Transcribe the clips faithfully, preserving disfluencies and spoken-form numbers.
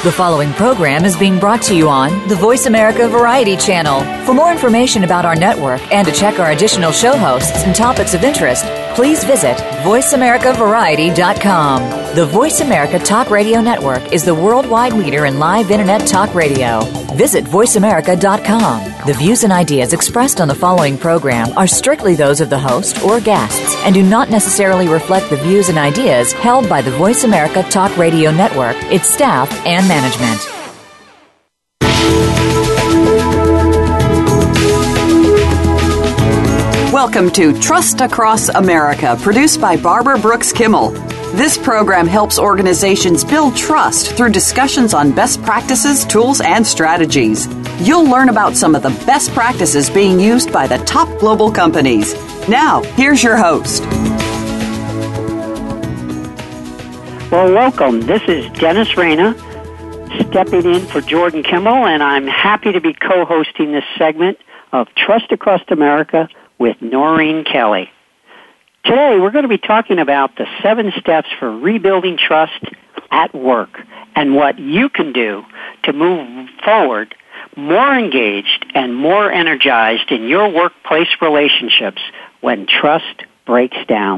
The following program is being brought to you on the Voice America Variety Channel. For more information about our network and to check our additional show hosts and topics of interest, please visit voice america variety dot com. The Voice America Talk Radio Network is the worldwide leader in live Internet talk radio. Visit voice america dot com. The views and ideas expressed on the following program are strictly those of the host or guests and do not necessarily reflect the views and ideas held by the Voice America Talk Radio Network, its staff, and management. Welcome to Trust Across America, produced by Barbara Brooks Kimmel. This program helps organizations build trust through discussions on best practices, tools, and strategies. You'll learn about some of the best practices being used by the top global companies. Now, here's your host. Well, welcome. This is Dennis Reyna, stepping in for Jordan Kimmel, and I'm happy to be co-hosting this segment of Trust Across America with Noreen Kelly. Today, we're going to be talking about the seven steps for rebuilding trust at work and what you can do to move forward more engaged and more energized in your workplace relationships when trust breaks down.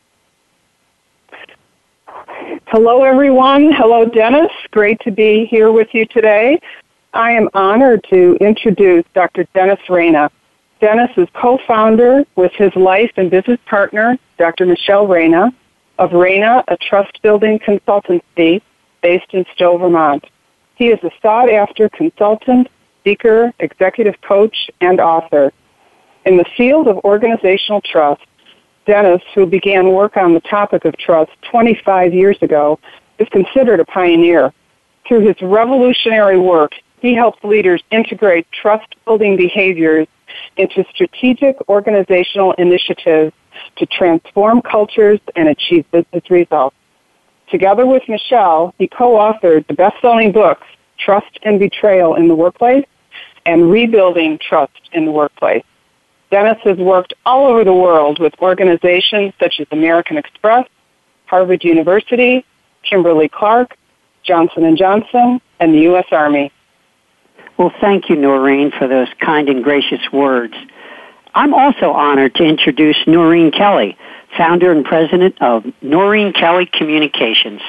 Hello, everyone. Hello, Dennis. Great to be here with you today. I am honored to introduce Doctor Dennis Reyna. Dennis is co-founder with his life and business partner, Doctor Michelle Reyna, of Reyna, a trust-building consultancy based in Stowe, Vermont. He is a sought-after consultant, speaker, executive coach, and author. In the field of organizational trust, Dennis, who began work on the topic of trust twenty-five years ago, is considered a pioneer. Through his revolutionary work, he helps leaders integrate trust-building behaviors into strategic organizational initiatives to transform cultures and achieve business results. Together with Michelle, he co-authored the best-selling books, Trust and Betrayal in the Workplace and Rebuilding Trust in the Workplace. Dennis has worked all over the world with organizations such as American Express, Harvard University, Kimberly-Clark, Johnson and Johnson, and the U S Army. Well, thank you, Noreen, for those kind and gracious words. I'm also honored to introduce Noreen Kelly, founder and president of Noreen Kelly Communications.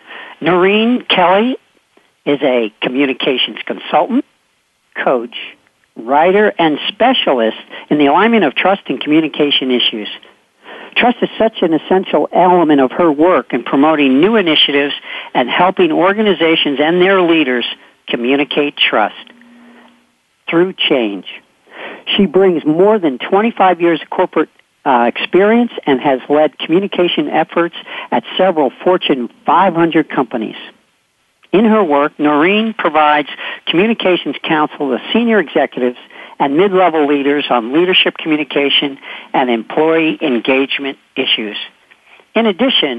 Noreen Kelly is a communications consultant, coach, writer, and specialist in the alignment of trust and communication issues. Trust is such an essential element of her work in promoting new initiatives and helping organizations and their leaders communicate trust through change. She brings more than twenty-five years of corporate uh, experience and has led communication efforts at several Fortune five hundred companies. In her work, Noreen provides communications counsel to senior executives and mid-level leaders on leadership communication and employee engagement issues. In addition,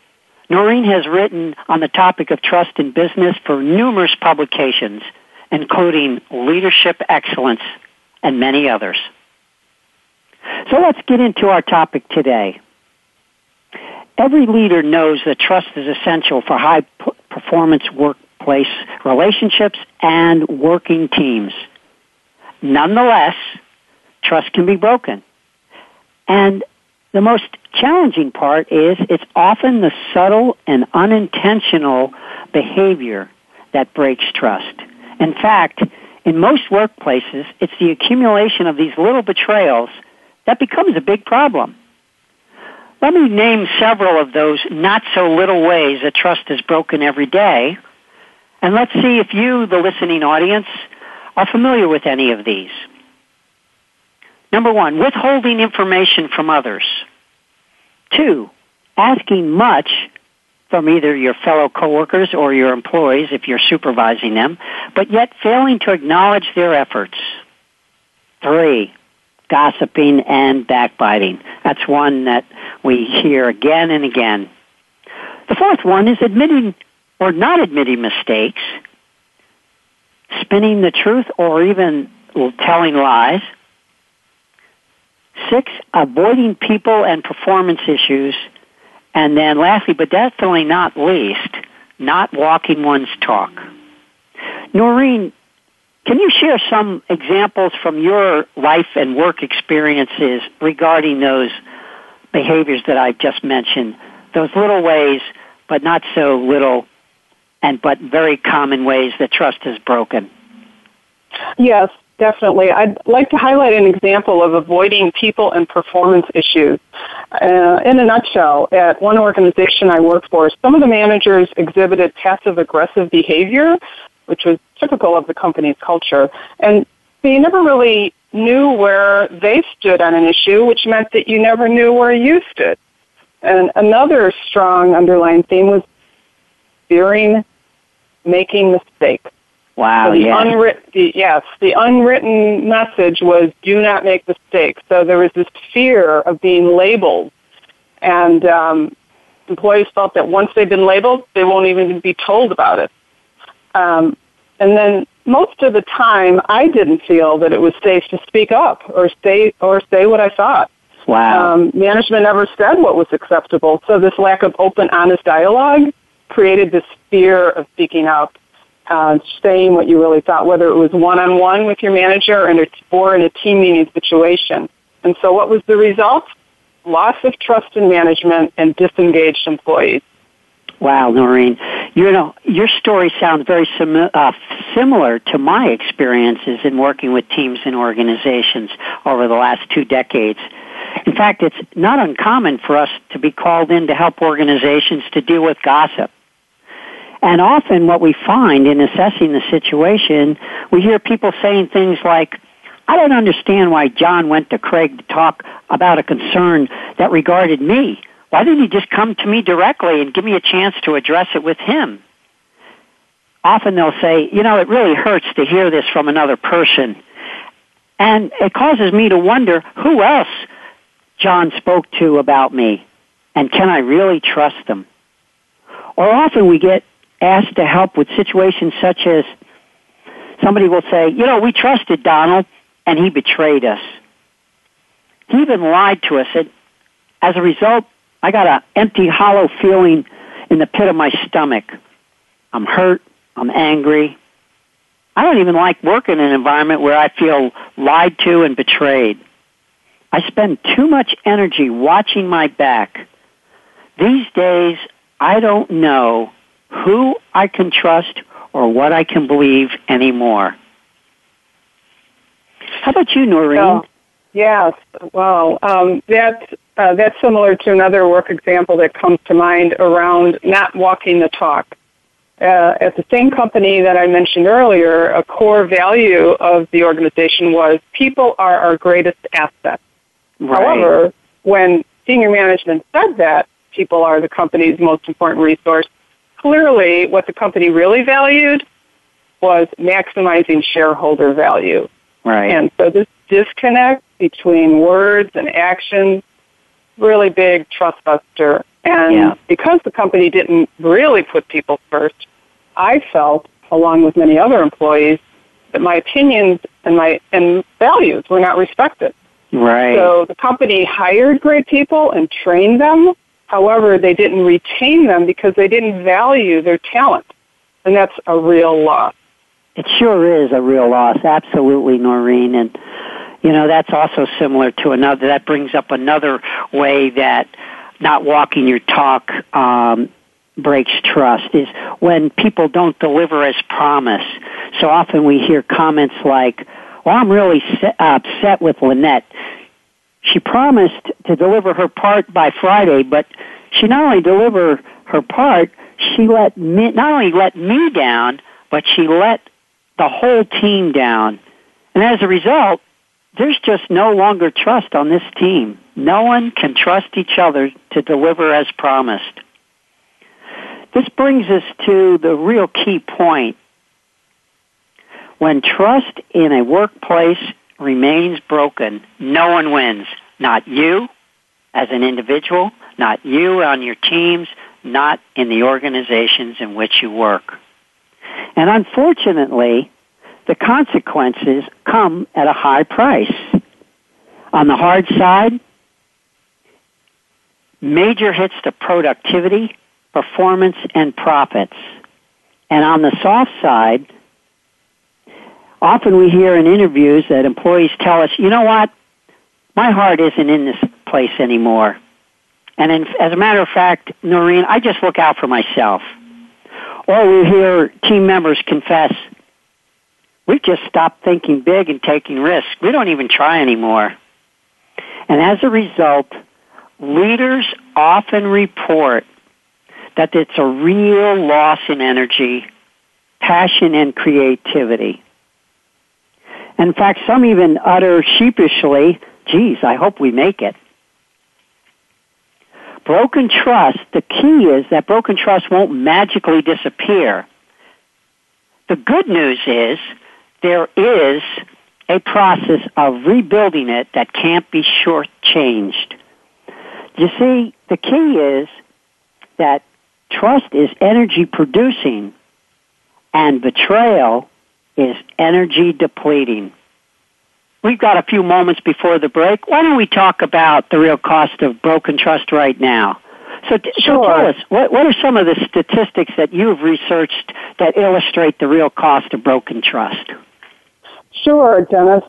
Noreen has written on the topic of trust in business for numerous publications, including Leadership Excellence and many others. So let's get into our topic today. Every leader knows that trust is essential for high-performance workplace relationships and working teams. Nonetheless, trust can be broken. And the most challenging part is it's often the subtle and unintentional behavior that breaks trust. In fact, in most workplaces, it's the accumulation of these little betrayals that becomes a big problem. Let me name several of those not-so-little ways that trust is broken every day, and let's see if you, the listening audience, are familiar with any of these. Number one, withholding information from others. Two, asking much from either your fellow coworkers or your employees if you're supervising them, but yet failing to acknowledge their efforts. Three, gossiping and backbiting. That's one that we hear again and again. The fourth one is admitting or not admitting mistakes, spinning the truth or even telling lies. Six, avoiding people and performance issues. And then lastly, but definitely not least, not walking one's talk. Noreen, can you share some examples from your life and work experiences regarding those behaviors that I just mentioned? Those little ways, but not so little, and but very common ways that trust is broken. Yes, definitely. I'd like to highlight an example of avoiding people and performance issues. Uh, in a nutshell, at one organization I worked for, some of the managers exhibited passive-aggressive behavior, which was typical of the company's culture, and they never really knew where they stood on an issue, which meant that you never knew where you stood. And another strong underlying theme was fearing making mistakes. Wow, so the yeah. Unwritten, the, yes, the unwritten message was do not make mistakes. So there was this fear of being labeled. And um, employees felt that once they've been labeled, they won't even be told about it. Um, and then most of the time, I didn't feel that it was safe to speak up or say, or say what I thought. Wow. Um, management never said what was acceptable. So this lack of open, honest dialogue created this fear of speaking up. Uh, saying what you really thought, whether it was one-on-one with your manager or in a, or in a team meeting situation. And so what was the result? Loss of trust in management and disengaged employees. Wow, Noreen. You know, your story sounds very sim- uh, similar to my experiences in working with teams and organizations over the last two decades. In fact, it's not uncommon for us to be called in to help organizations to deal with gossip. And often what we find in assessing the situation, we hear people saying things like, I don't understand why John went to Craig to talk about a concern that regarded me. Why didn't he just come to me directly and give me a chance to address it with him? Often they'll say, you know, it really hurts to hear this from another person. And it causes me to wonder who else John spoke to about me, and can I really trust them? Or often we get asked to help with situations such as somebody will say, you know, we trusted Donald and he betrayed us. He even lied to us. And as a result, I got an empty, hollow feeling in the pit of my stomach. I'm hurt. I'm angry. I don't even like working in an environment where I feel lied to and betrayed. I spend too much energy watching my back. These days, I don't know who I can trust or what I can believe anymore. How about you, Noreen? Oh, yes. Well, um, that's, uh, that's similar to another work example that comes to mind around not walking the talk. Uh, at the same company that I mentioned earlier, a core value of the organization was people are our greatest asset. Right. However, when senior management said that people are the company's most important resource, clearly what the company really valued was maximizing shareholder value. Right. And so this disconnect between words and actions, really big trust buster. And yeah. because the company didn't really put people first, I felt, along with many other employees, that my opinions and my and values were not respected. Right. So the company hired great people and trained them. However, they didn't retain them because they didn't value their talent. And that's a real loss. It sure is a real loss. Absolutely, Noreen. And, you know, that's also similar to another, that brings up another way that not walking your talk um, breaks trust is when people don't deliver as promised. So often we hear comments like, well, I'm really set, uh, upset with Lynette. She promised to deliver her part by Friday, but she not only delivered her part, she let me, not only let me down, but she let the whole team down. And as a result, there's just no longer trust on this team. No one can trust each other to deliver as promised. This brings us to the real key point. When trust in a workplace remains broken, no one wins. Not you as an individual, not you on your teams, not in the organizations in which you work. And unfortunately, the consequences come at a high price. On the hard side, major hits to productivity, performance, and profits. And on the soft side, Often we hear in interviews that employees tell us, you know what, my heart isn't in this place anymore. And in, as a matter of fact, Noreen, I just look out for myself. Or we hear team members confess, we've just stopped thinking big and taking risks. We don't even try anymore. And as a result, leaders often report that it's a real loss in energy, passion, and creativity. In fact, some even utter sheepishly, geez, I hope we make it. Broken trust, the key is that broken trust won't magically disappear. The good news is there is a process of rebuilding it that can't be shortchanged. You see, the key is that trust is energy producing and betrayal is energy depleting. We've got a few moments before the break. Why don't we talk about the real cost of broken trust right now? So, sure. so tell us, what, what are some of the statistics that you've researched that illustrate the real cost of broken trust? Sure, Dennis.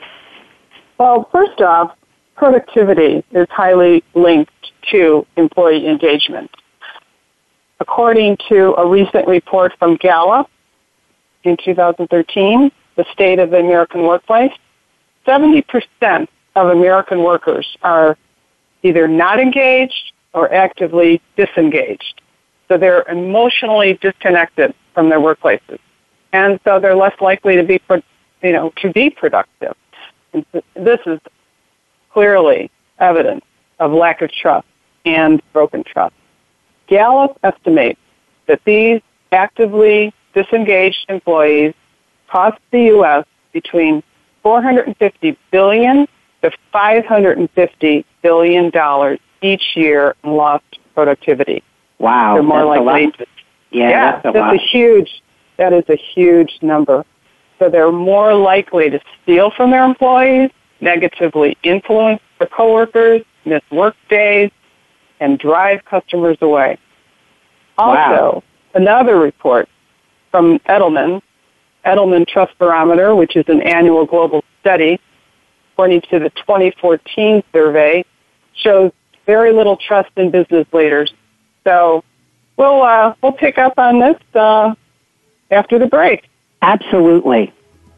Well, first off, productivity is highly linked to employee engagement. According to a recent report from Gallup in two thousand thirteen, the State of the American Workplace, seventy percent of American workers are either not engaged or actively disengaged. So they're emotionally disconnected from their workplaces. And so they're less likely to be, you know, to be productive. And this is clearly evidence of lack of trust and broken trust. Gallup estimates that these actively disengaged employees cost the U S between four hundred fifty billion dollars to five hundred fifty billion dollars each year in lost productivity. Wow. They're more that's likely a lot. to. Yeah, yeah that's, a, that's lot. a huge, that is a huge number. So they're more likely to steal from their employees, negatively influence their coworkers, miss work days, and drive customers away. Also, Wow. another report from Edelman, Edelman Trust Barometer, which is an annual global study, according to the twenty fourteen survey, shows very little trust in business leaders. So we'll uh, we'll pick up on this uh, after the break. Absolutely.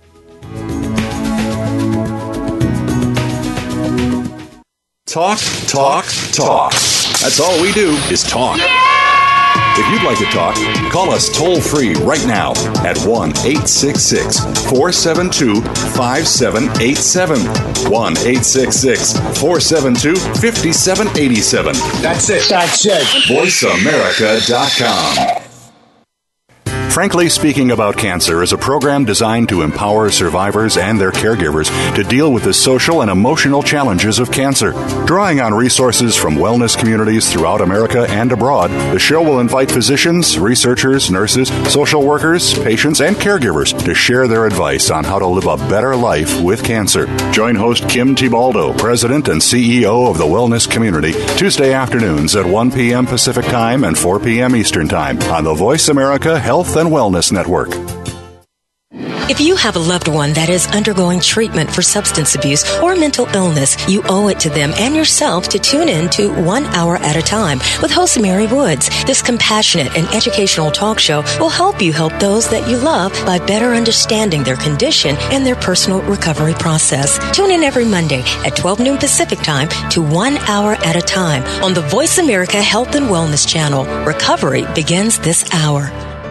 Talk, talk, talk. That's all we do is talk. If you'd like to talk, call us toll-free right now at one eight six six, four seven two, five seven eight seven. one eight six six, four seven two, five seven eight seven. That's it. That's it. voice america dot com. Frankly Speaking About Cancer is a program designed to empower survivors and their caregivers to deal with the social and emotional challenges of cancer. Drawing on resources from wellness communities throughout America and abroad, the show will invite physicians, researchers, nurses, social workers, patients, and caregivers to share their advice on how to live a better life with cancer. Join host Kim Tibaldo, President and C E O of the Wellness Community, Tuesday afternoons at one p.m. Pacific Time and four p.m. Eastern Time on the Voice America Health and Wellness Network. If you have a loved one that is undergoing treatment for substance abuse or mental illness, you owe it to them and yourself to tune in to One Hour at a Time with host Mary Woods. This compassionate and educational talk show will help you help those that you love by better understanding their condition and their personal recovery process. Tune in every Monday at twelve noon Pacific Time to One Hour at a Time on the Voice America Health and Wellness Channel. Recovery begins this hour.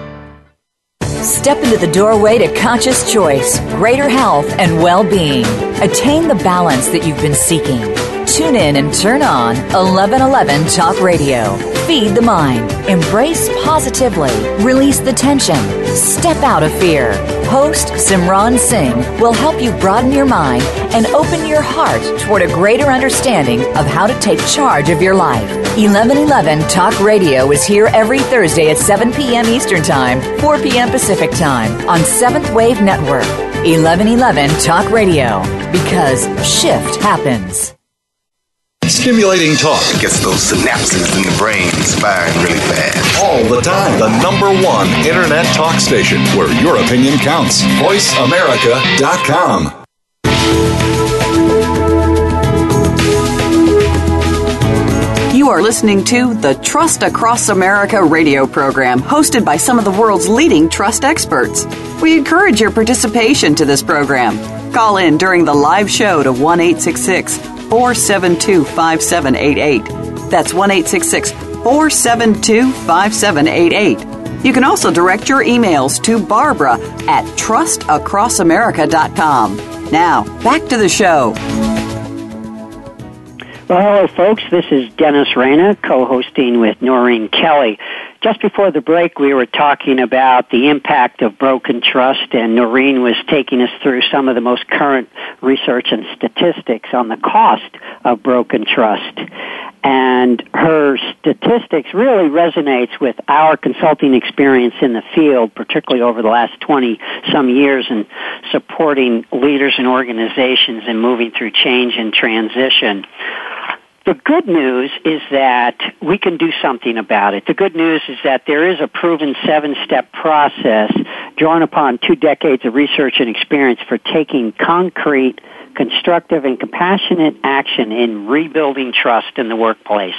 Step into the doorway to conscious choice, greater health, and well-being. Attain the balance that you've been seeking. Tune in and turn on eleven eleven Talk Radio. Feed the mind. Embrace positively. Release the tension. Step out of fear. Host Simran Singh will help you broaden your mind and open your heart toward a greater understanding of how to take charge of your life. eleven eleven Talk Radio is here every Thursday at seven p.m. Eastern Time, four p.m. Pacific Time on Seventh Wave Network. eleven eleven Talk Radio, because shift happens. stimulating talk. It gets those synapses in the brain firing really fast. All the time. The number one Internet talk station where your opinion counts. voice america dot com. You are listening to the Trust Across America radio program, hosted by some of the world's leading trust experts. We encourage your participation to this program. Call in during the live show to one eight six six, four seven two, five seven eight eight. That's one eight six six, four seven two, five seven eight eight. You can also direct your emails to Barbara at trust across america dot com. Now, back to the show. Well, hello, folks. This is Dennis Reyna, co-hosting with Noreen Kelly. Just before the break, we were talking about the impact of broken trust, and Noreen was taking us through some of the most current research and statistics on the cost of broken trust. And her statistics really resonates with our consulting experience in the field, particularly over the last twenty-some years in supporting leaders and organizations in moving through change and transition. The good news is that we can do something about it. The good news is that there is a proven seven-step process drawn upon two decades of research and experience for taking concrete, constructive, and compassionate action in rebuilding trust in the workplace.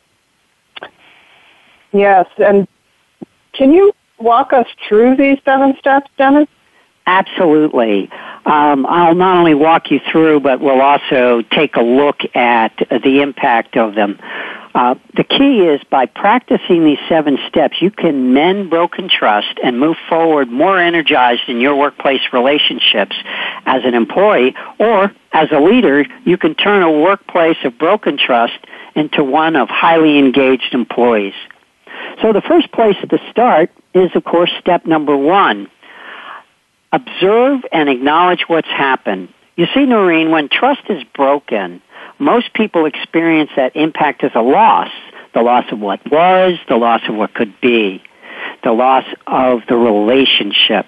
Yes, and can you walk us through these seven steps, Dennis? Absolutely. Um, I'll not only walk you through, but we'll also take a look at the impact of them. Uh, the key is by practicing these seven steps, you can mend broken trust and move forward more energized in your workplace relationships as an employee, or as a leader, you can turn a workplace of broken trust into one of highly engaged employees. So the first place to start is, of course, step number one. Observe and acknowledge what's happened. You see, Noreen, when trust is broken, most people experience that impact as a loss. The loss of what was, the loss of what could be, the loss of the relationship.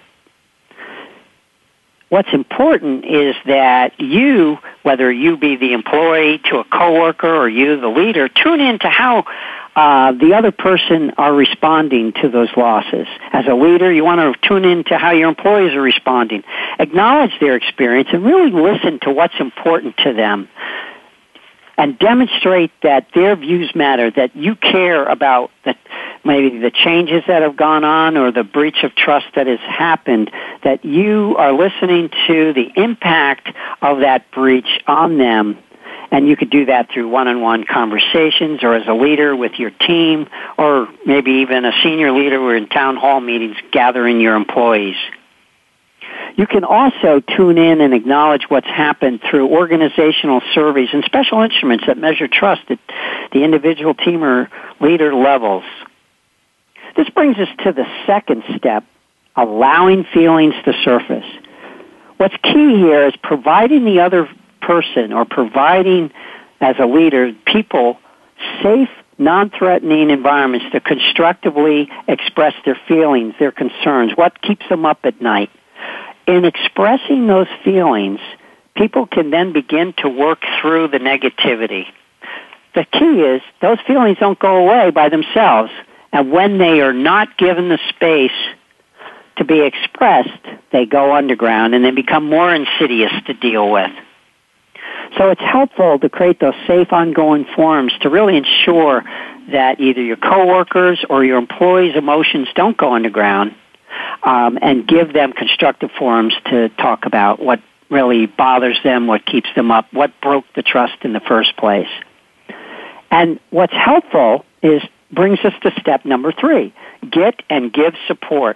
What's important is that you, whether you be the employee to a coworker or you, the leader, tune in to how Uh, the other person are responding to those losses. As a leader, you want to tune in to how your employees are responding. Acknowledge their experience and really listen to what's important to them. And demonstrate that their views matter, that you care about the, maybe the changes that have gone on or the breach of trust that has happened, that you are listening to the impact of that breach on them. And you could do that through one-on-one conversations or as a leader with your team or maybe even a senior leader or in town hall meetings gathering your employees. You can also tune in and acknowledge what's happened through organizational surveys and special instruments that measure trust at the individual team or leader levels. This brings us to the second step, allowing feelings to surface. What's key here is providing the other person or providing, as a leader, people safe, non-threatening environments to constructively express their feelings, their concerns, what keeps them up at night. In expressing those feelings, people can then begin to work through the negativity. The key is those feelings don't go away by themselves, and when they are not given the space to be expressed, they go underground and they become more insidious to deal with. So it's helpful to create those safe, ongoing forums to really ensure that either your coworkers or your employees' emotions don't go underground, um, and give them constructive forums to talk about what really bothers them, what keeps them up, what broke the trust in the first place. And what's helpful is brings us to step number three, get and give support.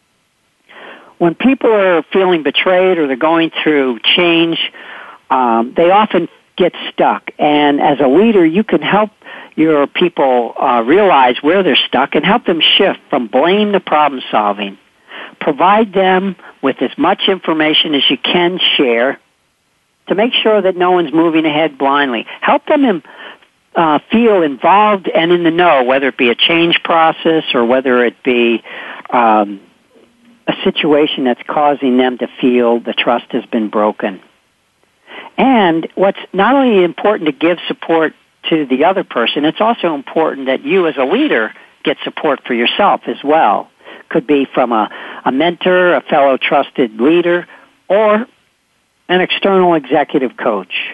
When people are feeling betrayed or they're going through change, Um, they often get stuck, and as a leader, you can help your people uh, realize where they're stuck and help them shift from blame to problem solving. Provide them with as much information as you can share to make sure that no one's moving ahead blindly. Help them in, uh, feel involved and in the know, whether it be a change process or whether it be um, a situation that's causing them to feel the trust has been broken. And what's not only important to give support to the other person, it's also important that you as a leader get support for yourself as well. Could be from a, a mentor, a fellow trusted leader, or an external executive coach.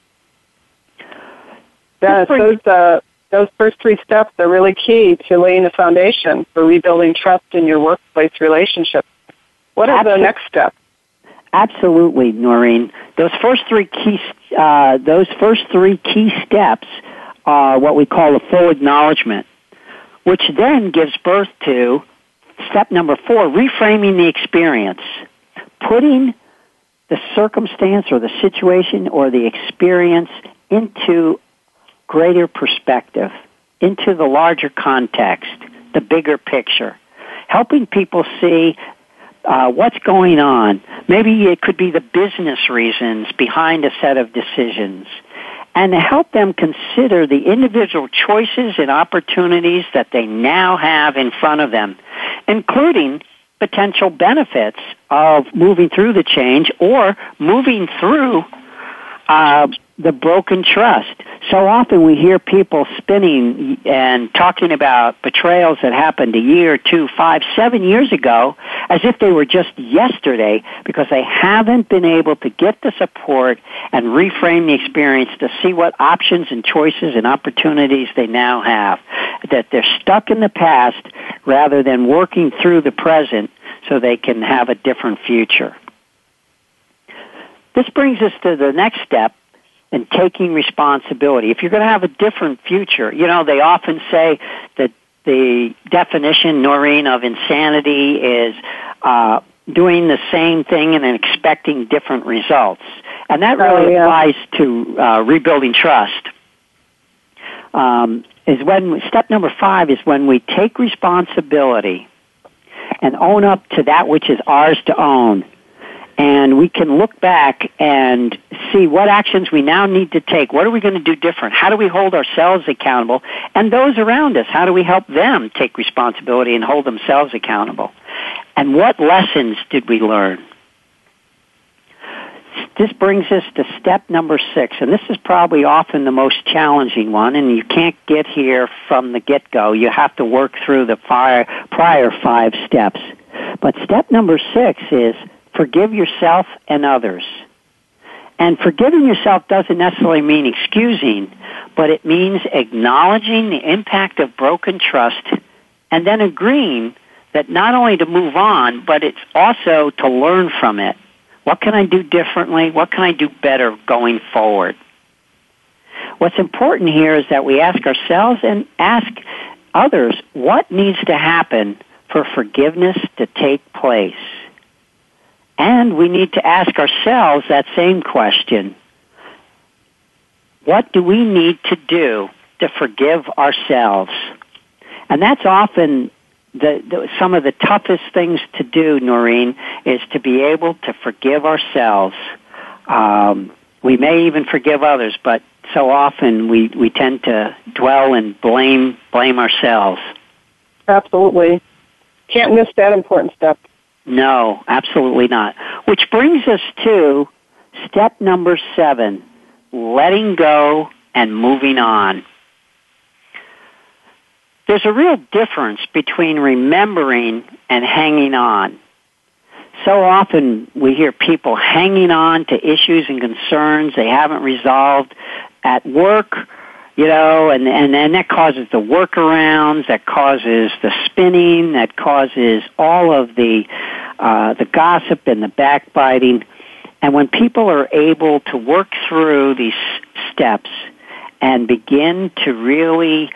Dennis, those, uh, those first three steps are really key to laying the foundation for rebuilding trust in your workplace relationship. What are Absolutely. the next steps? Absolutely, Noreen. Those first three key, uh, those first three key steps are what we call a full acknowledgement, which then gives birth to step number four, reframing the experience, putting the circumstance or the situation or the experience into greater perspective, into the larger context, the bigger picture, helping people see uh, what's going on. Maybe it could be the business reasons behind a set of decisions, and to help them consider the individual choices and opportunities that they now have in front of them, including potential benefits of moving through the change or moving through uh, the broken trust. So often we hear people spinning and talking about betrayals that happened a year, two, five, seven years ago as if they were just yesterday because they haven't been able to get the support and reframe the experience to see what options and choices and opportunities they now have. That they're stuck in the past rather than working through the present so they can have a different future. This brings us to the next step, and taking responsibility. If you're going to have a different future, you know, they often say that the definition, Noreen, of insanity is uh, doing the same thing and expecting different results. And that really oh, yeah. applies to uh, rebuilding trust. Um, is when step number five is when we take responsibility and own up to that which is ours to own. And we can look back and see what actions we now need to take. What are we going to do different? How do we hold ourselves accountable? And those around us, how do we help them take responsibility and hold themselves accountable? And what lessons did we learn? This brings us to step number six, and this is probably often the most challenging one, and you can't get here from the get-go. You have to work through the prior, prior five steps. But step number six is forgive yourself and others. And forgiving yourself doesn't necessarily mean excusing, but it means acknowledging the impact of broken trust and then agreeing that not only to move on, but it's also to learn from it. What can I do differently? What can I do better going forward? What's important here is that we ask ourselves and ask others what needs to happen for forgiveness to take place. And we need to ask ourselves that same question. What do we need to do to forgive ourselves? And that's often the, the, some of the toughest things to do, Noreen, is to be able to forgive ourselves. Um, we may even forgive others, but so often we, we tend to dwell and blame blame ourselves. Absolutely. Can't miss that important step. No, absolutely not. Which brings us to step number seven, letting go and moving on. There's a real difference between remembering and hanging on. So often we hear people hanging on to issues and concerns they haven't resolved at work, you know, and, and, and that causes the workarounds, that causes the spinning, that causes all of the uh, the gossip and the backbiting. And when people are able to work through these steps and begin to really,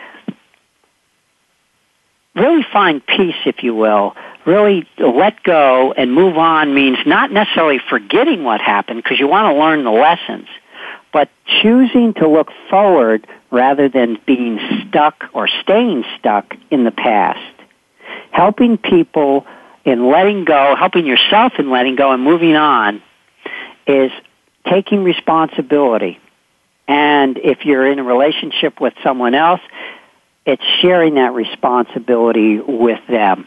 really find peace, if you will, really let go and move on means not necessarily forgetting what happened because you want to learn the lessons, but choosing to look forward rather than being stuck or staying stuck in the past. Helping people in letting go, helping yourself in letting go and moving on is taking responsibility. And if you're in a relationship with someone else, it's sharing that responsibility with them.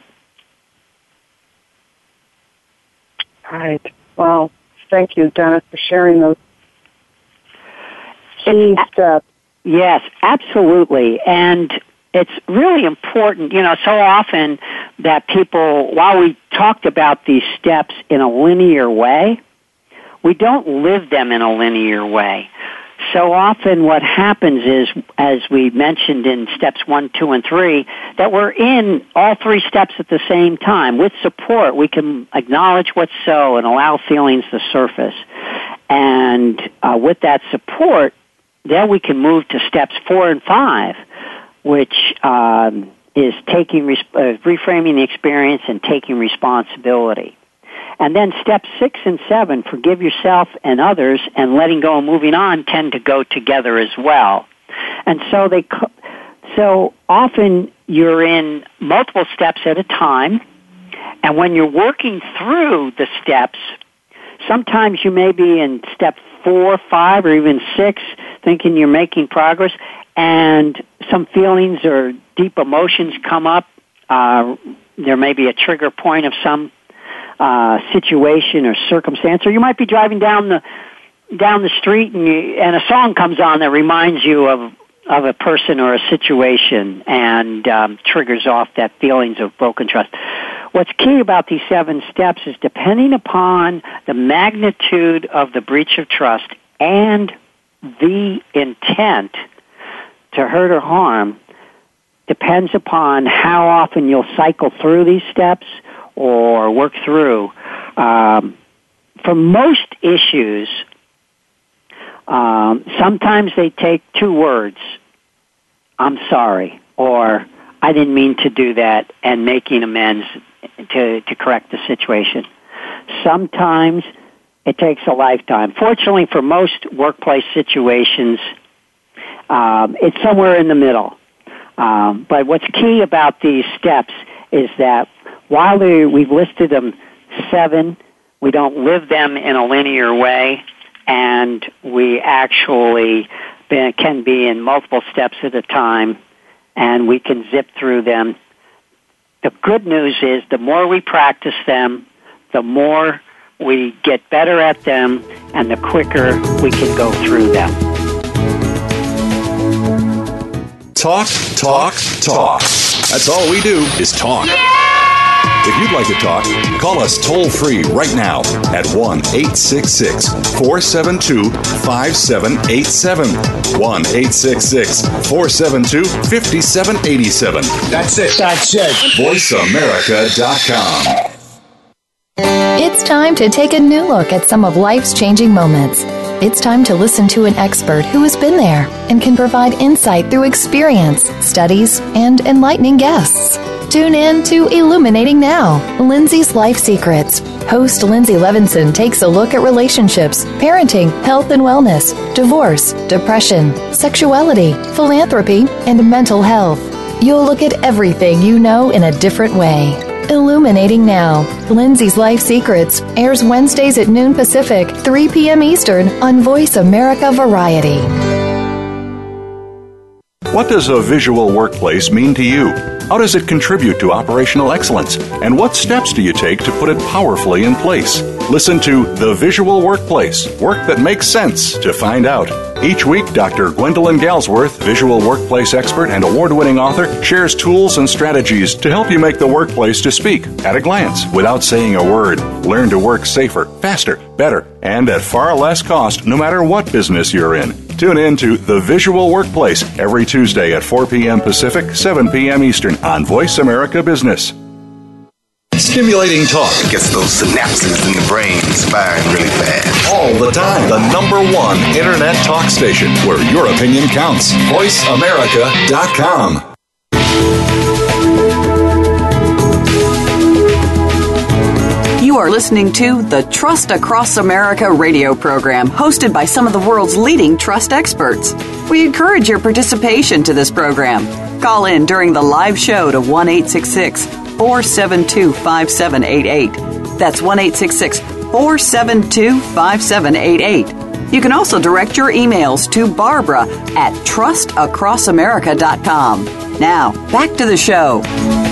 Right. Well, thank you, Dennis, for sharing those key steps. Yes, absolutely. And it's really important, you know, so often that people, while we talked about these steps in a linear way, we don't live them in a linear way. So often what happens is, as we mentioned in steps one, two, and three, that we're in all three steps at the same time. With support, we can acknowledge what's so and allow feelings to surface. And uh, with that support, then we can move to steps four and five, which um, is taking res- uh, reframing the experience and taking responsibility. And then steps six and seven, forgive yourself and others, and letting go and moving on, tend to go together as well. And so they, co- so often you're in multiple steps at a time, and when you're working through the steps, sometimes you may be in step four, five, or even six, thinking you're making progress, and some feelings or deep emotions come up. Uh, there may be a trigger point of some uh, situation or circumstance, or you might be driving down the down the street and, you, and a song comes on that reminds you of of a person or a situation and um, triggers off that feelings of broken trust. What's key about these seven steps is depending upon the magnitude of the breach of trust and the intent to hurt or harm, depends upon how often you'll cycle through these steps or work through. Um, for most issues, um, sometimes they take two words, I'm sorry, or I didn't mean to do that, and making amends to, to correct the situation. Sometimes it takes a lifetime. Fortunately, for most workplace situations, um, it's somewhere in the middle. Um, but what's key about these steps is that while they, we've listed them seven, we don't live them in a linear way, and we actually be, can be in multiple steps at a time, and we can zip through them. The good news is the more we practice them, the more we get better at them, and the quicker we can go through them. Talk, talk, talk. That's all we do is talk. If you'd like to talk, call us toll-free right now at one eight six six, four seven two, five seven eight seven. one eight six six, four seven two, five seven eight seven. That's it. That's it. voice america dot com. It's time to take a new look at some of life's changing moments. It's time to listen to an expert who has been there and can provide insight through experience, studies, and enlightening guests. Tune in to Illuminating Now, Lindsay's Life Secrets. Host Lindsay Levinson takes a look at relationships, parenting, health and wellness, divorce, depression, sexuality, philanthropy, and mental health. You'll look at everything you know in a different way. Illuminating Now, Lindsay's Life Secrets airs Wednesdays at noon Pacific, three p.m. Eastern on Voice America Variety. What does a visual workplace mean to you? How does it contribute to operational excellence? And what steps do you take to put it powerfully in place? Listen to The Visual Workplace, work that makes sense, to find out. Each week, Doctor Gwendolyn Galsworth, visual workplace expert and award-winning author, shares tools and strategies to help you make the workplace to speak at a glance without saying a word. Learn to work safer, faster, better, and at far less cost no matter what business you're in. Tune in to The Visual Workplace every Tuesday at four p.m. Pacific, seven p.m. Eastern on Voice America Business. Stimulating talk Gets those synapses in the brain firing really fast. all the time. The number one internet talk station where your opinion counts. voice america dot com. You are listening to the Trust Across America radio program, hosted by some of the world's leading trust experts. We encourage your participation to this program. Call in during the live show to one eight six six, four seven two, five seven eight eight. That's one eight six six, four seven two, five seven eight eight. You can also direct your emails to Barbara at trust across america dot com. Now, back to the show.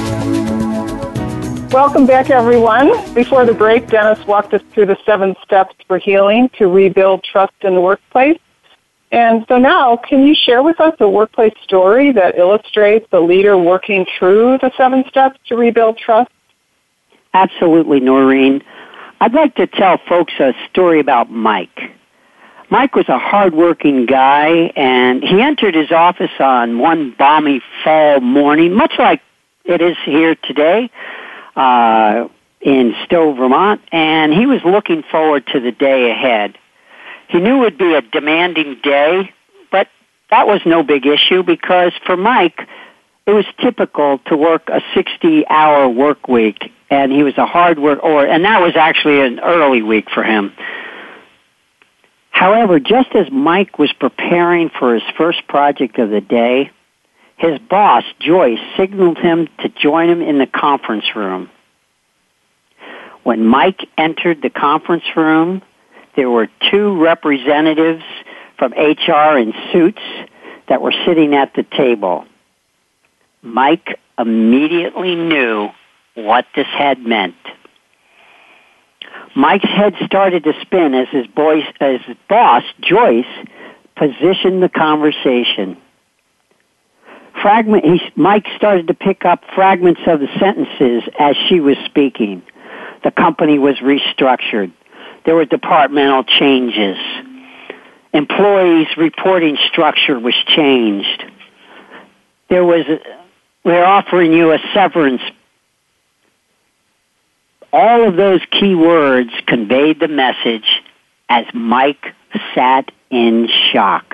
Welcome back, everyone. Before the break, Dennis walked us through the seven steps for healing to rebuild trust in the workplace. And so now, can you share with us a workplace story that illustrates the leader working through the seven steps to rebuild trust? Absolutely, Noreen. I'd like to tell folks a story about Mike. Mike was a hard-working guy, and he entered his office on one balmy fall morning, much like it is here today uh, in Stowe, Vermont, and he was looking forward to the day ahead. He knew it would be a demanding day, but that was no big issue because for Mike, it was typical to work a sixty-hour work week, and he was a hard work, or and that was actually an early week for him. However, just as Mike was preparing for his first project of the day, his boss, Joyce, signaled him to join him in the conference room. When Mike entered the conference room, there were two representatives from H R in suits that were sitting at the table. Mike immediately knew what this had meant. Mike's head started to spin as his, boy, as his boss, Joyce, positioned the conversation. Fragment, he, Mike started to pick up fragments of the sentences as she was speaking. The company was restructured. There were departmental changes. Employees' reporting structure was changed. There was, a, we're offering you a severance. All of those key words conveyed the message as Mike sat in shock.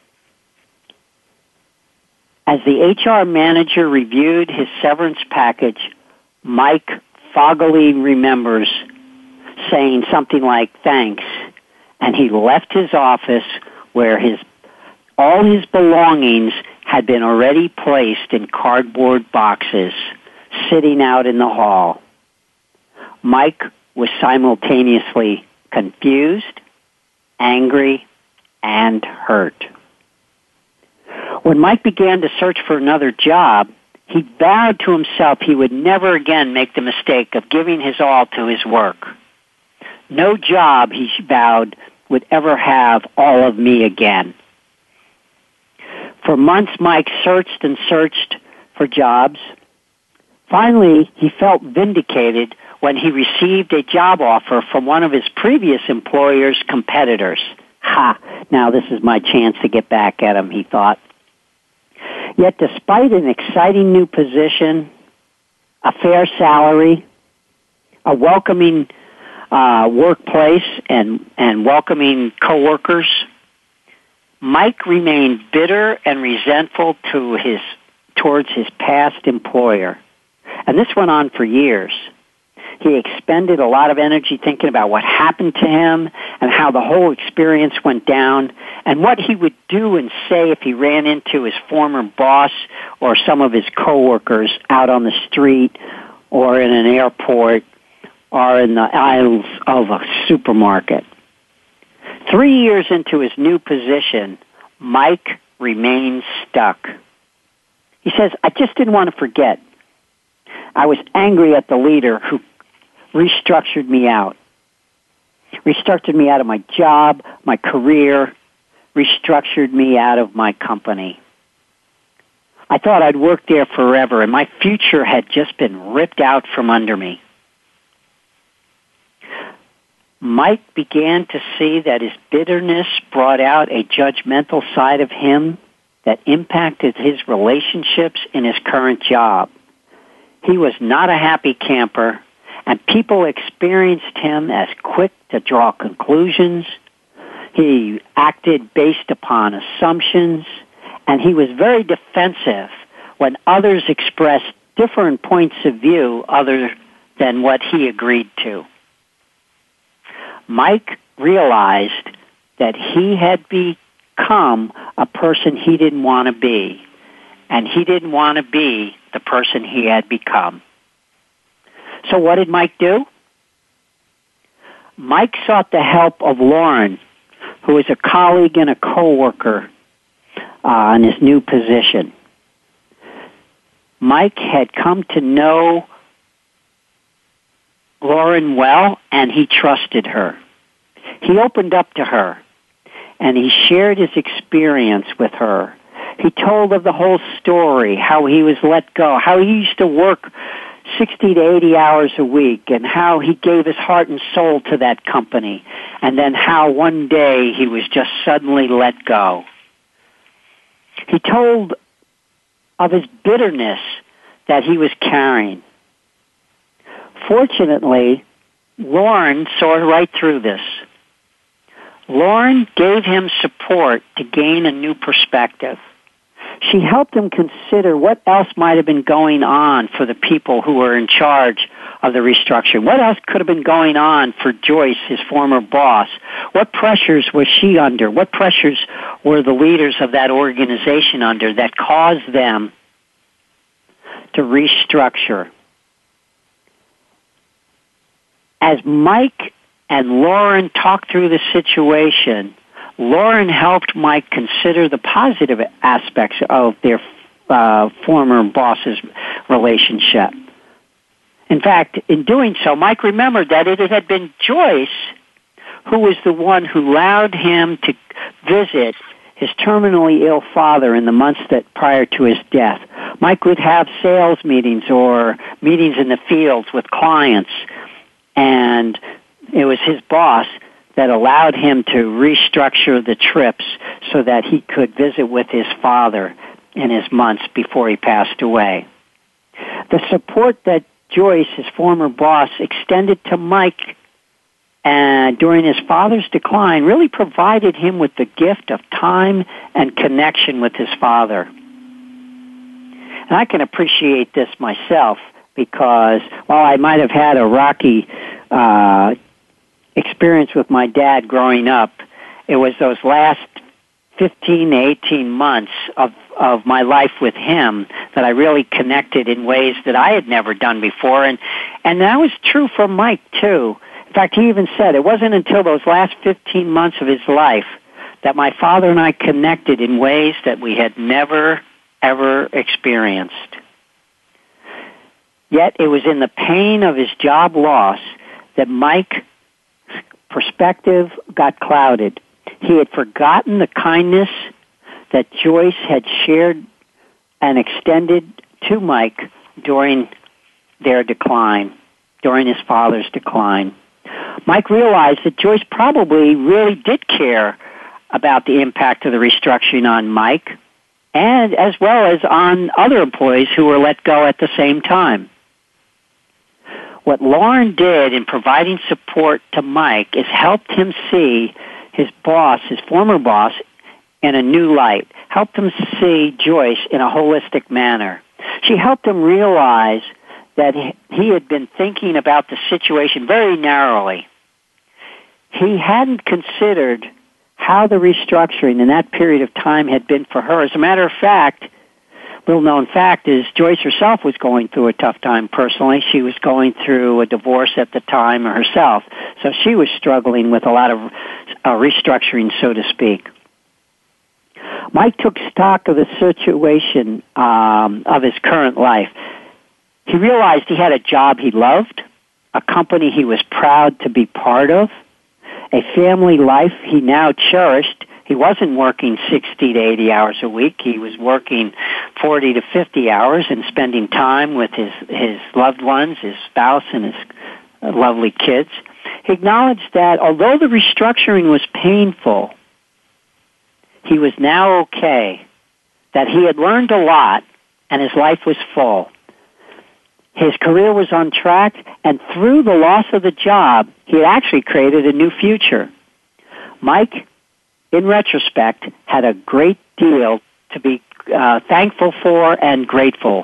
As the H R manager reviewed his severance package, Mike foggily remembers saying something like, "Thanks," and he left his office where his all his belongings had been already placed in cardboard boxes, sitting out in the hall. Mike was simultaneously confused, angry, and hurt. When Mike began to search for another job, he vowed to himself he would never again make the mistake of giving his all to his work. No job, he vowed, would ever have all of me again. For months, Mike searched and searched for jobs. Finally, he felt vindicated when he received a job offer from one of his previous employer's competitors. Ha! Now this is my chance to get back at him, he thought. Yet despite an exciting new position, a fair salary, a welcoming uh, workplace, and, and welcoming coworkers, Mike remained bitter and resentful to his towards his past employer. And this went on for years. He expended a lot of energy thinking about what happened to him and how the whole experience went down and what he would do and say if he ran into his former boss or some of his coworkers out on the street or in an airport or in the aisles of a supermarket. Three years into his new position, Mike remained stuck. He says, "I just didn't want to forget. I was angry at the leader who restructured me out. Restructured me out of my job, my career, restructured me out of my company. I thought I'd work there forever, and my future had just been ripped out from under me." Mike began to see that his bitterness brought out a judgmental side of him that impacted his relationships in his current job. He was not a happy camper, and people experienced him as quick to draw conclusions. He acted based upon assumptions, and he was very defensive when others expressed different points of view other than what he agreed to. Mike realized that he had become a person he didn't want to be, and he didn't want to be the person he had become. So what did Mike do? Mike sought the help of Lauren, who is a colleague and a coworker uh, in his new position. Mike had come to know Lauren well, and he trusted her. He opened up to her, and he shared his experience with her. He told of the whole story, how he was let go, how he used to work sixty to eighty hours a week, and how he gave his heart and soul to that company, and then how one day he was just suddenly let go. He told of his bitterness that he was carrying. Fortunately, Lauren saw right through this. Lauren gave him support to gain a new perspective. She helped him consider what else might have been going on for the people who were in charge of the restructuring. What else could have been going on for Joyce, his former boss? What pressures was she under? What pressures were the leaders of that organization under that caused them to restructure? As Mike and Lauren talked through the situation, Lauren helped Mike consider the positive aspects of their uh, former boss's relationship. In fact, in doing so, Mike remembered that it had been Joyce who was the one who allowed him to visit his terminally ill father in the months that prior to his death. Mike would have sales meetings or meetings in the fields with clients, and it was his boss that allowed him to restructure the trips so that he could visit with his father in his months before he passed away. The support that Joyce, his former boss, extended to Mike uh, during his father's decline really provided him with the gift of time and connection with his father. And I can appreciate this myself because while I might have had a rocky uh experience with my dad growing up, it was those last fifteen to eighteen months of, of my life with him that I really connected in ways that I had never done before. And, and that was true for Mike, too. In fact, he even said it wasn't until those last fifteen months of his life that my father and I connected in ways that we had never, ever experienced. Yet it was in the pain of his job loss that Mike perspective got clouded. He had forgotten the kindness that Joyce had shared and extended to Mike during their decline, during his father's decline. Mike realized that Joyce probably really did care about the impact of the restructuring on Mike, and as well as on other employees who were let go at the same time. What Lauren did in providing support to Mike is helped him see his boss, his former boss, in a new light, helped him see Joyce in a holistic manner. She helped him realize that he had been thinking about the situation very narrowly. He hadn't considered how the restructuring in that period of time had been for her. As a matter of fact, little-known fact is Joyce herself was going through a tough time personally. She was going through a divorce at the time herself, so she was struggling with a lot of uh, restructuring, so to speak. Mike took stock of the situation um, of his current life. He realized he had a job he loved, a company he was proud to be part of, a family life he now cherished. He wasn't working sixty to eighty hours a week. He was working forty to fifty hours and spending time with his, his loved ones, his spouse, and his uh, lovely kids. He acknowledged that although the restructuring was painful, he was now okay, that he had learned a lot, and his life was full. His career was on track, and through the loss of the job, he had actually created a new future. Mike, in retrospect, had a great deal to be uh, thankful for and grateful.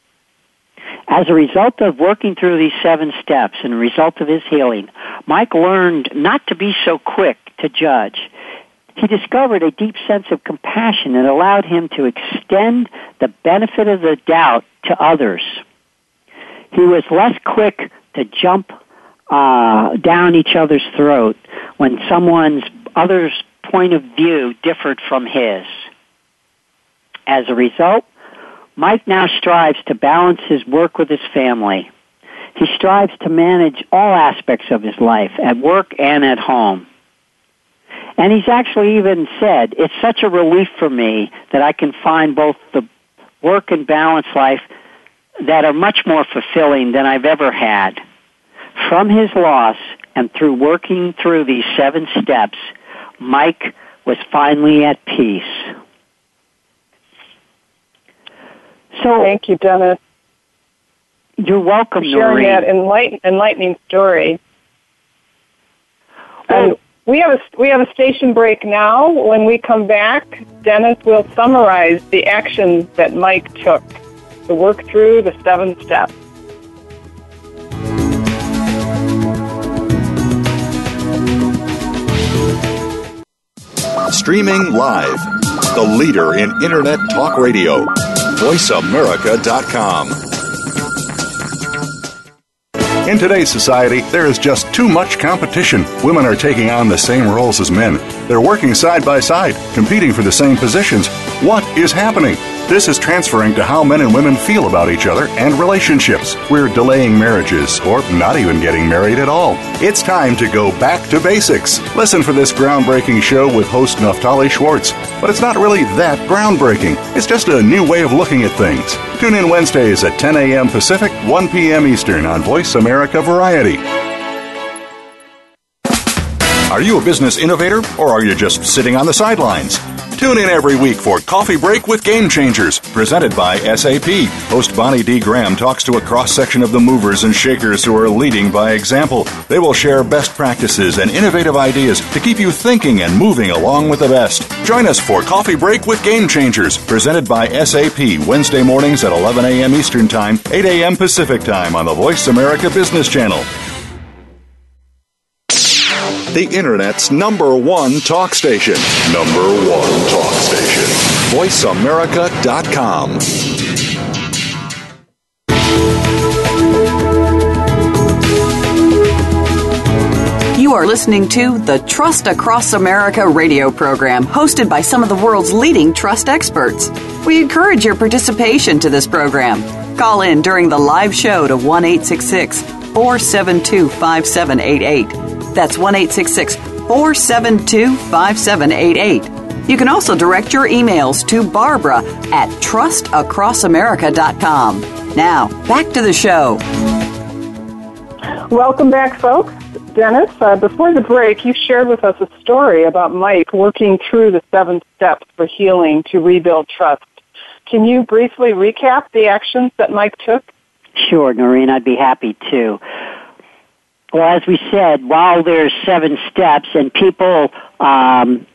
As a result of working through these seven steps and a result of his healing, Mike learned not to be so quick to judge. He discovered a deep sense of compassion that allowed him to extend the benefit of the doubt to others. He was less quick to jump uh, down each other's throat when someone's other's point of view differed from his. As a result, Mike now strives to balance his work with his family. He strives to manage all aspects of his life, at work and at home. And he's actually even said, it's such a relief for me that I can find both the work and balance life that are much more fulfilling than I've ever had. From his loss and through working through these seven steps, Mike was finally at peace. So, thank you, Dennis. You're welcome, for sharing Noreen. that enlighten, enlightening story. Well, and we have a we have a station break now. When we come back, Dennis will summarize the actions that Mike took to work through the seven steps. Streaming live, the leader in Internet talk radio, voice america dot com. In today's society, there is just too much competition. Women are taking on the same roles as men. They're working side by side, competing for the same positions. What is happening? This is transferring to how men and women feel about each other and relationships. We're delaying marriages or not even getting married at all. It's time to go back to basics. Listen for this groundbreaking show with host Naftali Schwartz. But it's not really that groundbreaking. It's just a new way of looking at things. Tune in Wednesdays at ten a.m. Pacific, one p.m. Eastern on Voice America Variety. Are you a business innovator or are you just sitting on the sidelines? Tune in every week for Coffee Break with Game Changers, presented by S A P. Host Bonnie D. Graham talks to a cross-section of the movers and shakers who are leading by example. They will share best practices and innovative ideas to keep you thinking and moving along with the best. Join us for Coffee Break with Game Changers, presented by S A P, Wednesday mornings at eleven a.m. Eastern Time, eight a.m. Pacific Time on the Voice America Business Channel. The Internet's number one talk station. Number one talk station. voice america dot com. You are listening to the Trust Across America radio program, hosted by some of the world's leading trust experts. We encourage your participation to this program. Call in during the live show to one eight six six, four seven two, five seven eight eight. That's one eight six six, four seven two, five seven eight eight. You can also direct your emails to Barbara at trust across america dot com. Now, back to the show. Welcome back, folks. Dennis, uh, before the break, you shared with us a story about Mike working through the seven steps for healing to rebuild trust. Can you briefly recap the actions that Mike took? Sure, Noreen, I'd be happy to. Well, as we said, while there's seven steps and people um,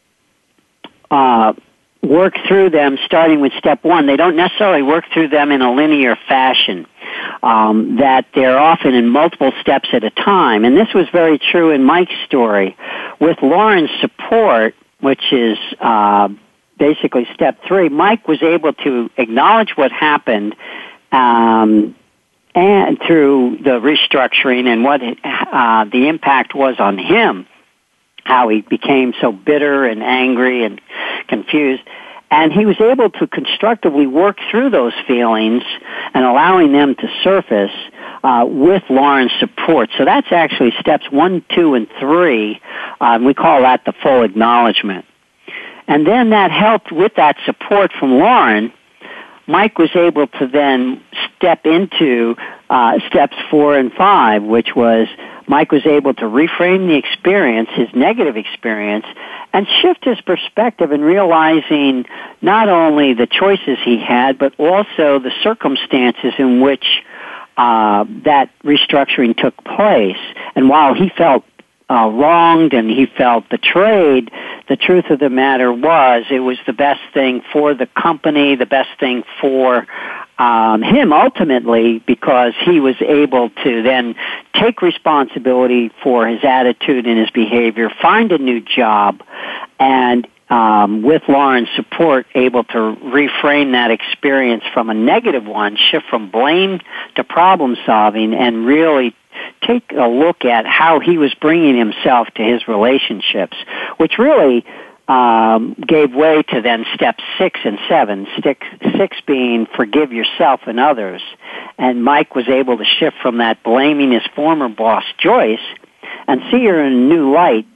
uh, work through them starting with step one, they don't necessarily work through them in a linear fashion, um, that they're often in multiple steps at a time. And this was very true in Mike's story. With Lauren's support, which is uh, basically step three, Mike was able to acknowledge what happened um and through the restructuring and what uh, the impact was on him, how he became so bitter and angry and confused. And he was able to constructively work through those feelings and allowing them to surface uh, with Lauren's support. So that's actually steps one, two, and three. Uh, and we call that the full acknowledgement. And then that helped with that support from Lauren. Mike was able to then step into uh, steps four and five, which was Mike was able to reframe the experience, his negative experience, and shift his perspective in realizing not only the choices he had, but also the circumstances in which uh, that restructuring took place. And while he felt Uh, wronged and he felt betrayed, the truth of the matter was it was the best thing for the company, the best thing for um, him ultimately, because he was able to then take responsibility for his attitude and his behavior, find a new job, and um, with Lauren's support, able to reframe that experience from a negative one, shift from blame to problem solving, and really take a look at how he was bringing himself to his relationships, which really um, gave way to then steps six and seven, six, six being forgive yourself and others. And Mike was able to shift from that blaming his former boss, Joyce, and see her in a new light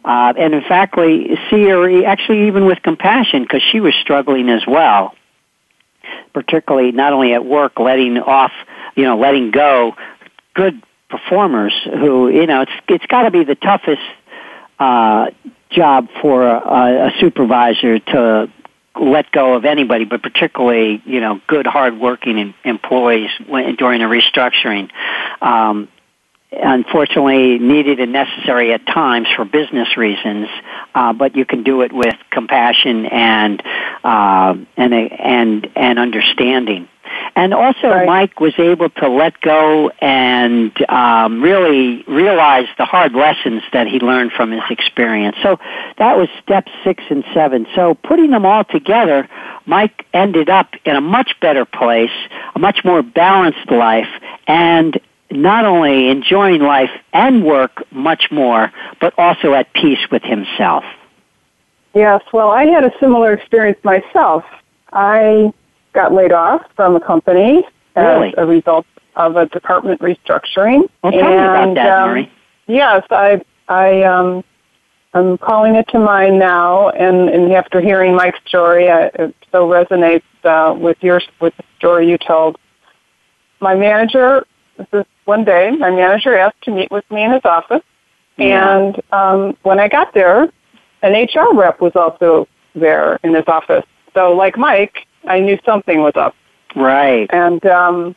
Uh, and in fact, see her actually even with compassion, because she was struggling as well, particularly not only at work, letting off, you know, letting go good performers who, you know, it's it's got to be the toughest uh, job for a, a supervisor to let go of anybody, but particularly, you know, good, hard-working employees when, during a restructuring. Um, unfortunately, needed and necessary at times for business reasons, uh, but you can do it with compassion and uh, and and and understanding. And also, right. Mike was able to let go and um, really realize the hard lessons that he learned from his experience. So that was steps six and seven. So putting them all together, Mike ended up in a much better place, a much more balanced life, and not only enjoying life and work much more, but also at peace with himself. Yes, well, I had a similar experience myself. I got laid off from a company really? as a result of a department restructuring. Well, tell and, me about that, um, Marie. Yes, I, I, um, I'm calling it to mind now, and, and after hearing Mike's story, I, it so resonates uh, with your with the story you told. My manager, this is one day, my manager asked to meet with me in his office, yeah. and um, when I got there, an H R rep was also there in his office. So, like Mike, I knew something was up. Right. And um,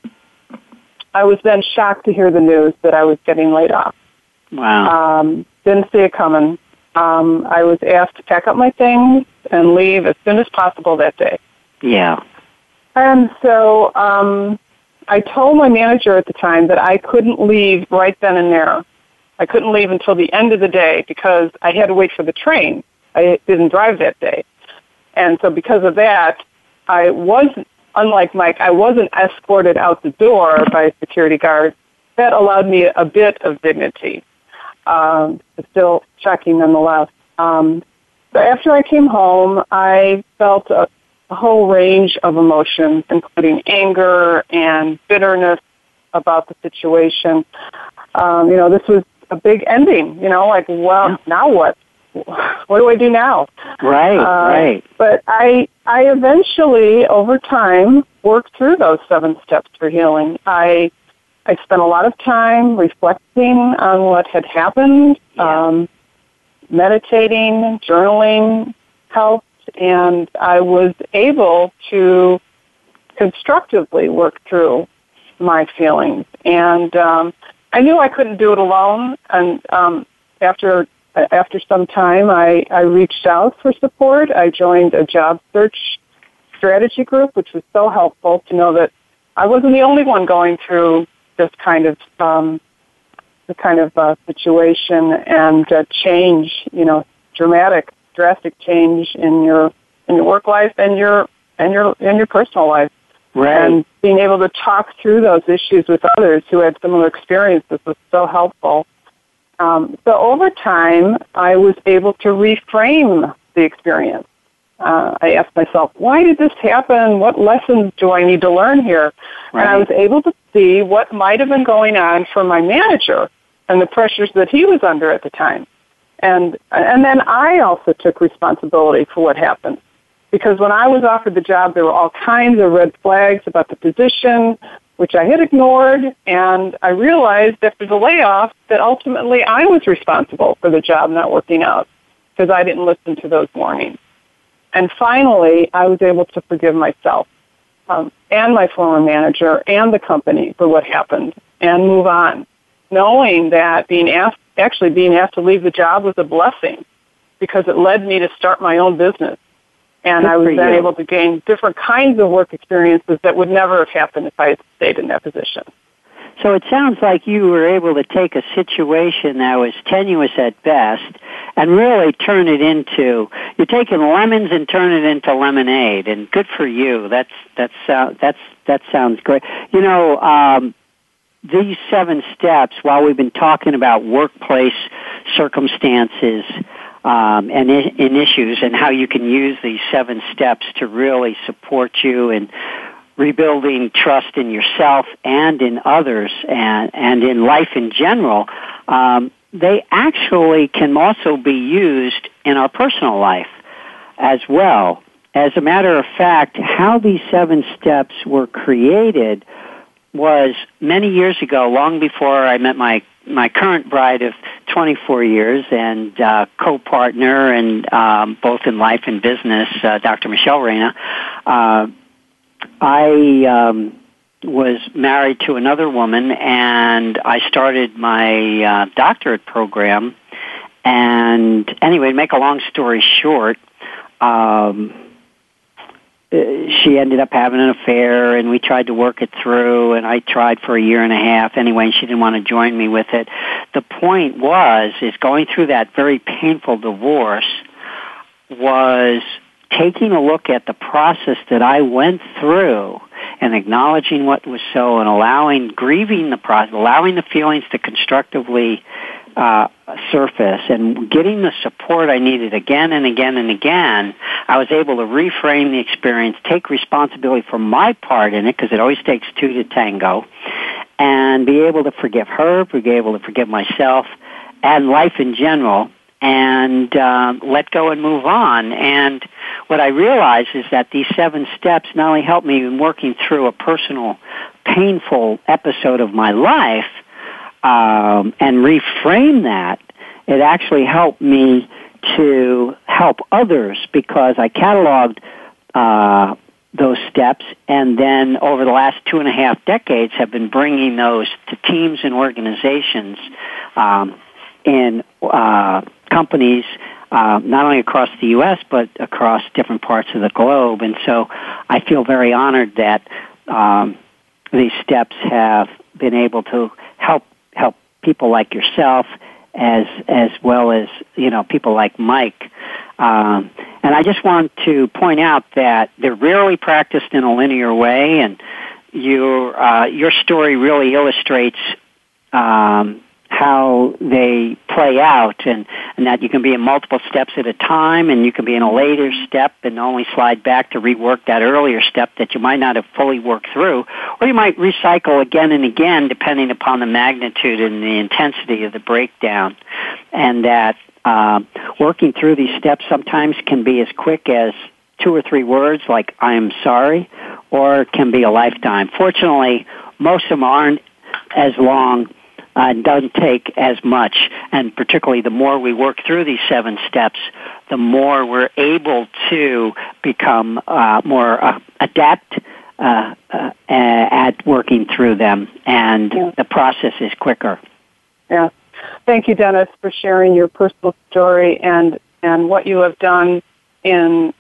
I was then shocked to hear the news that I was getting laid off. Wow. Um, didn't see it coming. Um, I was asked to pack up my things and leave as soon as possible that day. Yeah. And so um, I told my manager at the time that I couldn't leave right then and there. I couldn't leave until the end of the day because I had to wait for the train. I didn't drive that day. And so because of that, I wasn't, unlike Mike, I wasn't escorted out the door by a security guard. That allowed me a bit of dignity. Um, it's still shocking nonetheless. Um, so after I came home, I felt a, a whole range of emotions, including anger and bitterness about the situation. Um, you know, this was a big ending, you know, like, well, now what? What do I do now? Right, uh, right. But I, I eventually, over time, worked through those seven steps for healing. I, I spent a lot of time reflecting on what had happened, yeah. um, meditating, journaling helped, and I was able to constructively work through my feelings. And um, I knew I couldn't do it alone, and um, after After some time, I, I reached out for support. I joined a job search strategy group, which was so helpful to know that I wasn't the only one going through this kind of um, the kind of uh, situation and uh, change, you know, dramatic, drastic change in your in your work life and your and your in your personal life. Right. And being able to talk through those issues with others who had similar experiences was so helpful. Um, so over time, I was able to reframe the experience. Uh, I asked myself, why did this happen? What lessons do I need to learn here? Right. And I was able to see what might have been going on for my manager and the pressures that he was under at the time. And and then I also took responsibility for what happened. Because when I was offered the job, there were all kinds of red flags about the position, which I had ignored, and I realized after the layoff that ultimately I was responsible for the job not working out because I didn't listen to those warnings. And finally, I was able to forgive myself um, and my former manager and the company for what happened and move on, knowing that being asked, actually being asked to leave the job was a blessing because it led me to start my own business. And Good I was then you. able to gain different kinds of work experiences that would never have happened if I had stayed in that position. So it sounds like you were able to take a situation that was tenuous at best and really turn it into, you're taking lemons and turn it into lemonade, and good for you. That's, that's, uh, that's, that sounds great. You know, um, these seven steps, while we've been talking about workplace circumstances, Um, and in issues, and how you can use these seven steps to really support you in rebuilding trust in yourself and in others and, and in life in general. Um, they actually can also be used in our personal life as well. As a matter of fact, how these seven steps were created was many years ago, long before I met my my current bride of twenty-four years and uh, co-partner, and um, both in life and business, uh, Doctor Michelle Reyna. Uh, I um, was married to another woman, and I started my uh, doctorate program. And anyway, to make a long story short, um, she ended up having an affair, and we tried to work it through, and I tried for a year and a half anyway, and she didn't want to join me with it. The point was, is going through that very painful divorce was taking a look at the process that I went through and acknowledging what was so, and allowing, grieving the process, allowing the feelings to constructively Uh, surface, and getting the support I needed again and again and again. I was able to reframe the experience, take responsibility for my part in it, because it always takes two to tango, and be able to forgive her, be able to forgive myself, and life in general, and uh, let go and move on. And what I realized is that these seven steps not only helped me in working through a personal, painful episode of my life, Um, and reframe that, it actually helped me to help others, because I cataloged uh, those steps, and then over the last two and a half decades have been bringing those to teams and organizations um, in uh, companies, uh, not only across the U S, but across different parts of the globe. And so I feel very honored that um, these steps have been able to help help people like yourself, as as well as, you know, people like Mike. Um, and I just want to point out that they're rarely practiced in a linear way, and your uh, your story really illustrates um, how they play out, and, and that you can be in multiple steps at a time, and you can be in a later step and only slide back to rework that earlier step that you might not have fully worked through, or you might recycle again and again depending upon the magnitude and the intensity of the breakdown. And that uh, working through these steps sometimes can be as quick as two or three words like, I am sorry, or it can be a lifetime. Fortunately, most of them aren't as long. Uh, doesn't take as much, and particularly the more we work through these seven steps, the more we're able to become uh, more uh, adept uh, uh, at working through them, and yeah. the process is quicker. Yeah. Thank you, Dennis, for sharing your personal story and, and what you have done in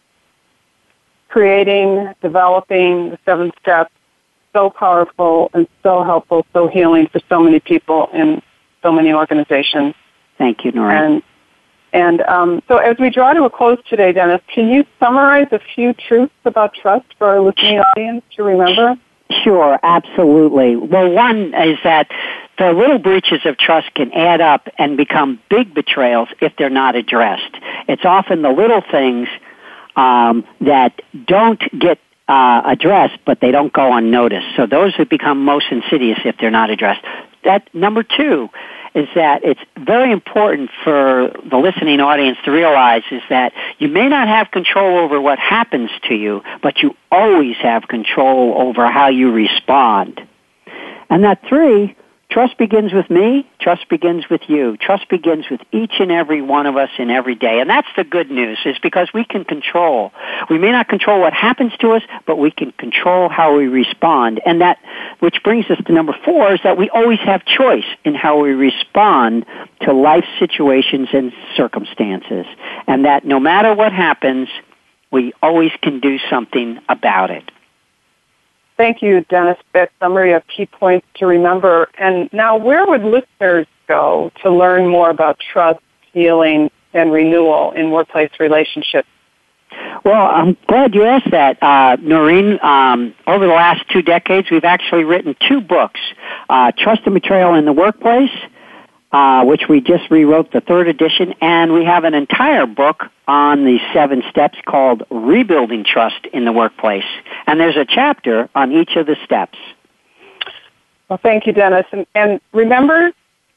creating, developing the seven steps. So powerful and so helpful, so healing for so many people in so many organizations. Thank you, Nora. And, and um, so as we draw to a close today, Dennis, can you summarize a few truths about trust for our listening audience to remember? Sure, absolutely. Well, one is that the little breaches of trust can add up and become big betrayals if they're not addressed. It's often the little things um, that don't get Uh, addressed, but they don't go unnoticed. So those have become most insidious if they're not addressed. That number two is that it's very important for the listening audience to realize is that you may not have control over what happens to you, but you always have control over how you respond. And that three, trust begins with me, trust begins with you. Trust begins with each and every one of us in every day. And that's the good news, is because we can control. We may not control what happens to us, but we can control how we respond. And that, which brings us to number four, is that we always have choice in how we respond to life situations and circumstances. And that no matter what happens, we always can do something about it. Thank you, Dennis, for that summary of key points to remember. And now, where would listeners go to learn more about trust, healing, and renewal in workplace relationships? Well, I'm glad you asked that, uh, Noreen. Um, over the last two decades, we've actually written two books, uh, Trust and Betrayal in the Workplace, uh, which we just rewrote the third edition, and we have an entire book on the seven steps called Rebuilding Trust in the Workplace. And there's a chapter on each of the steps. Well, thank you, Dennis. And, and remember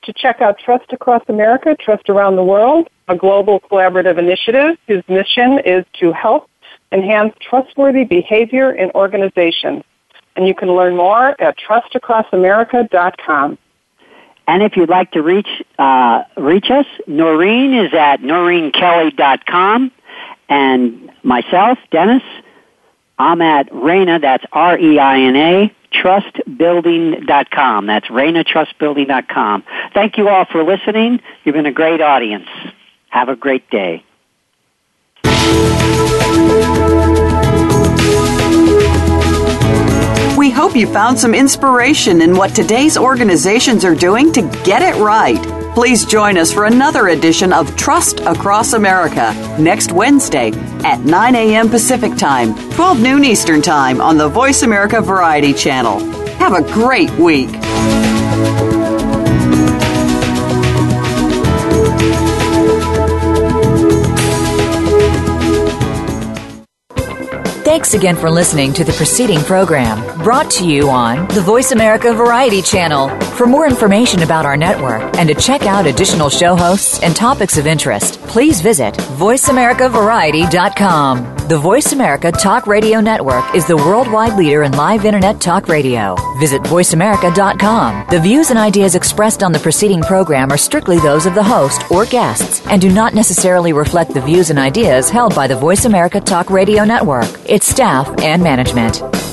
to check out Trust Across America, Trust Around the World, a global collaborative initiative whose mission is to help enhance trustworthy behavior in organizations. And you can learn more at trust across america dot com. And if you'd like to reach uh, reach us, Noreen is at noreen kelly dot com. And myself, Dennis, I'm at Reina, that's R E I N A, trust building dot com. That's Reina trust building dot com. Thank you all for listening. You've been a great audience. Have a great day. We hope you found some inspiration in what today's organizations are doing to get it right. Please join us for another edition of Trust Across America next Wednesday at nine a.m. Pacific Time, twelve noon Eastern Time on the Voice America Variety Channel. Have a great week. Thanks again for listening to the preceding program, brought to you on the Voice America Variety Channel. For more information about our network and to check out additional show hosts and topics of interest, please visit voice america variety dot com. The Voice America Talk Radio Network is the worldwide leader in live Internet talk radio. Visit voice america dot com. The views and ideas expressed on the preceding program are strictly those of the host or guests and do not necessarily reflect the views and ideas held by the Voice America Talk Radio Network, its staff, and management.